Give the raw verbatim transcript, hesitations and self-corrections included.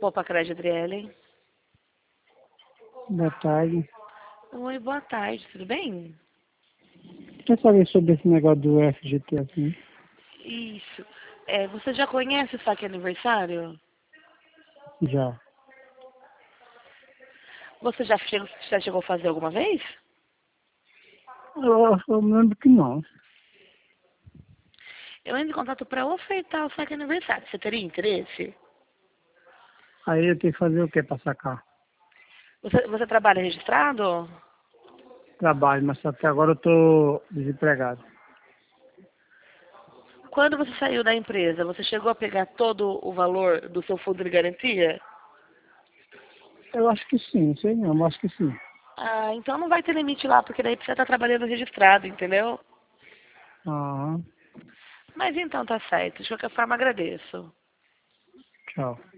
Poupa Crédito, Adriele. Boa tarde. Oi, boa tarde, tudo bem? Quer saber sobre esse negócio do F G T aqui? Isso. É, você já conhece o Saque Aniversário? Já. Você já chegou, já chegou a fazer alguma vez? Eu, eu me lembro que não. Eu entro em contato para ofertar o Saque Aniversário. Você teria interesse? Aí eu tenho que fazer o que para sacar? Você, você trabalha registrado? Trabalho, mas até agora eu tô desempregado. Quando você saiu da empresa, você chegou a pegar todo o valor do seu fundo de garantia? Eu acho que sim, não sei não, mas acho que sim. Ah, então não vai ter limite lá, porque daí você está trabalhando registrado, entendeu? Ah, Mas então tá certo. De qualquer forma, agradeço. tchau.